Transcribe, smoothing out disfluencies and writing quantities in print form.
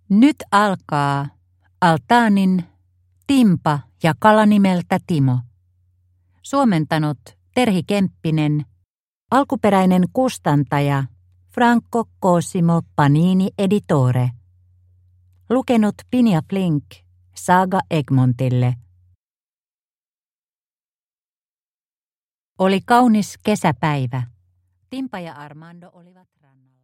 Nyt alkaa Altaanin Timpa ja kala nimeltä Timo. Suomentanut Terhi Kemppinen. Alkuperäinen kustantaja Franco Cosimo Panini Editore. Lukenut Pinja Flink Saga Egmontille. Oli kaunis kesäpäivä. Timpa ja Armando olivat rannalla.